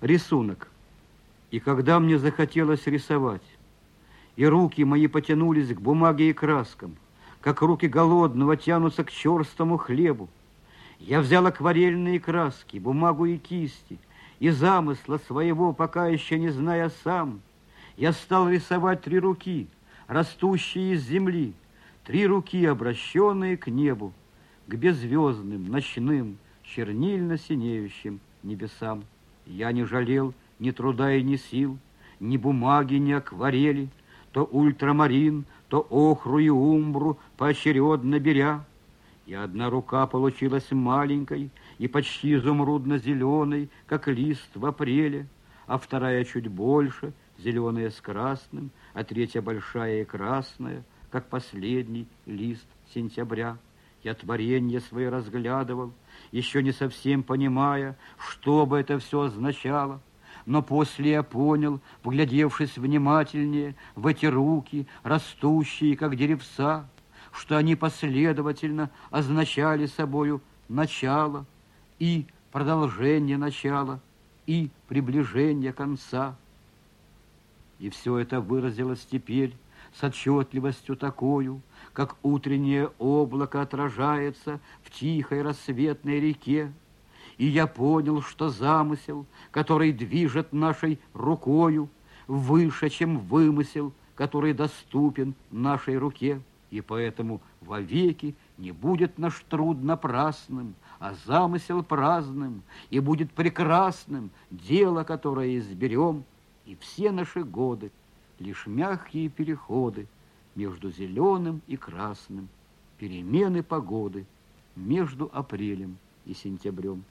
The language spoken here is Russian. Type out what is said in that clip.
Рисунок. И когда мне захотелось рисовать, и руки мои потянулись к бумаге и краскам, как руки голодного тянутся к черстому хлебу, я взял акварельные краски, бумагу и кисти, и замысла своего, пока еще не зная сам, я стал рисовать 3 руки, растущие из земли, 3 руки, обращенные к небу, к беззвездным, ночным, чернильно синеющим небесам. Я не жалел ни труда и ни сил, ни бумаги, ни акварели, то ультрамарин, то охру и умбру поочередно беря. И одна рука получилась маленькой и почти изумрудно-зеленой, как лист в апреле, а вторая чуть больше, зеленая с красным, а третья большая и красная, как последний лист сентября. Я творенье свои разглядывал, еще не совсем понимая, что бы это все означало. Но после я понял, вглядевшись внимательнее в эти руки, растущие, как деревца, что они последовательно означали собою начало и продолжение начала и приближение конца. И все это выразилось теперь с отчетливостью такою, как утреннее облако отражается в тихой рассветной реке. И я понял, что замысел, который движет нашей рукою, выше, чем вымысел, который доступен нашей руке. И поэтому вовеки не будет наш труд напрасным, а замысел праздным, и будет прекрасным дело, которое изберем, и все наши годы лишь мягкие переходы между зеленым и красным, перемены погоды между апрелем и сентябрем.